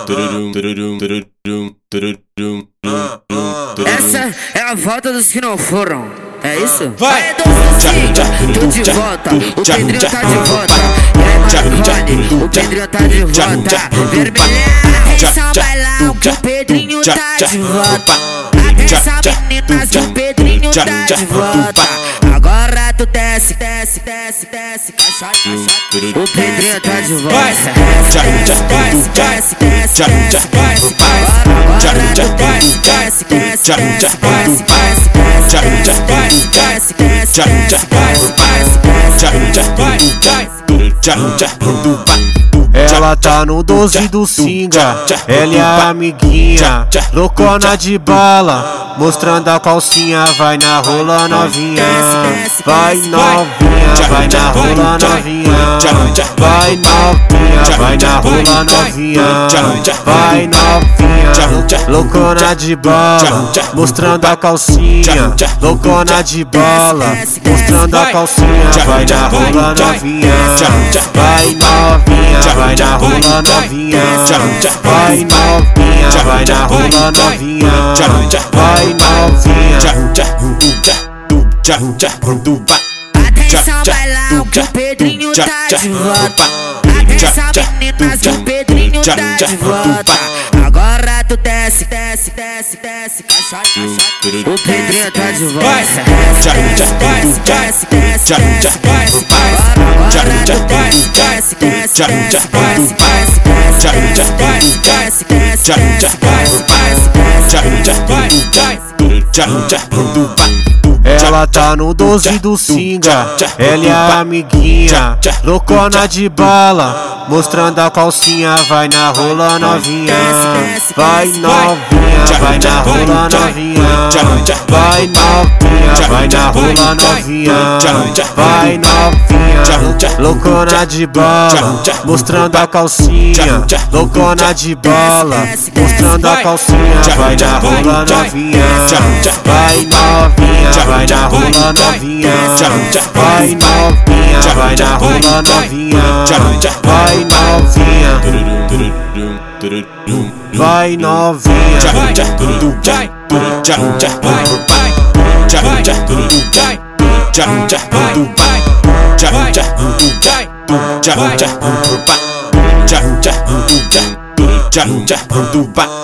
Essa é a volta dos que não foram. É isso? Vai! Tô de volta, o Pedrinho tá de volta. E aí, Marconi, o Pedrinho tá de volta. Vermelhada, atenção, bailão, que o Pedrinho tá de volta. Atenção, meninas, que o Pedrinho tá de volta. Agora tu desce, desce, desce, desce, caixote, caixote. O Pedrinho tá de volta. Desce, desce, desce, desce, desce, desce. Agora tu desce, desce, desce, desce, desce, Ela tá no 12 do Singa, ela é a amiguinha, loucona de bala, mostrando a calcinha, vai na rola novinha, vai novinha, vai na rola novinha, vai novinha, vai na rola novinha, vai novinha, loucona de bala, mostrando a calcinha, loucona de bala, mostrando a calcinha, vai na rola novinha, vai novinha, vai na rola novinha, vai novinha, vai na rola novinha, vai novinha. Atenção, bailão, que o Pedrinho tá de volta. Atenção, meninas, que o Pedrinho tá de volta. Agora tu desce, desce, desce, desce, caixote, caixote. O Pedrinho tá de volta. Desce, desce, desce, desce, desce. Agora tu desce, desce, desce, desce, desce, desce, desce, Ela tá no 12 do Singa, ela é a amiguinha, loucona de bala, mostrando a calcinha, vai na rola novinha, vai novinha, vai na rola novinha, vai novinha, vai na rola novinha, vai novinha, loucona de bala, mostrando a calcinha, loucona de bala, mostrando a calcinha, vai na rola novinha, vai novinha, vai na rola novinha, vai novinha, vai na rola novinha, vai novinha, vai novinha, vai.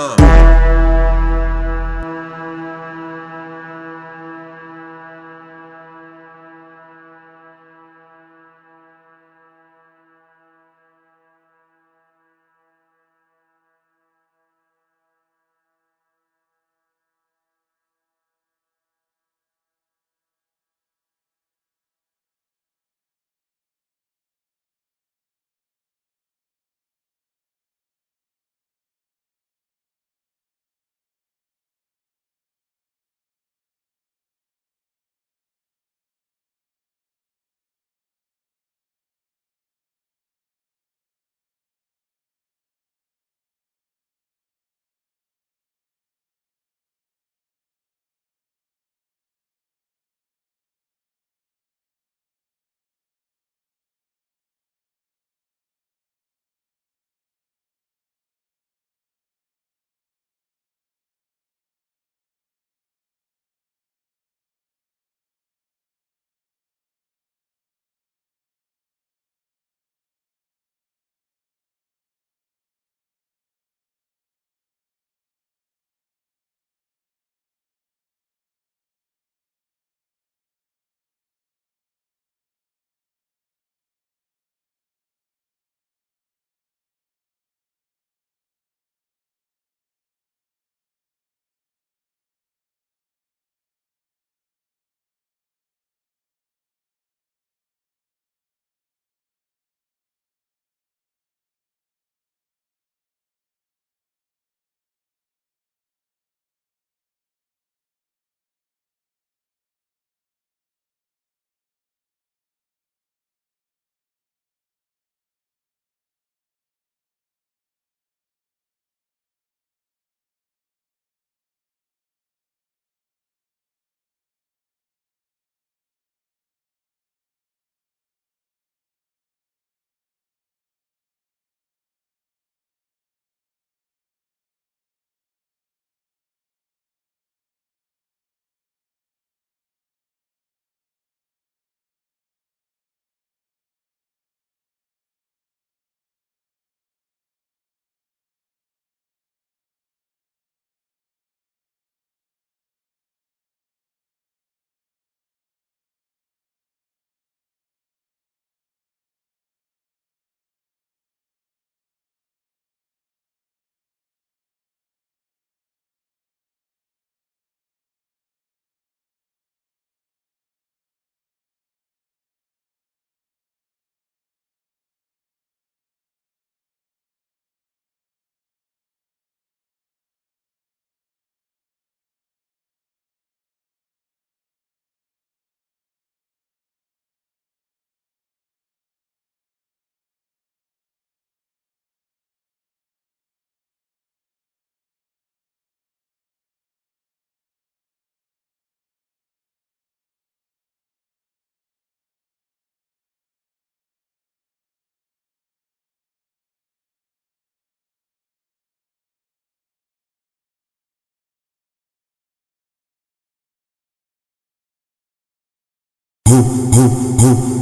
hu, hu, hu.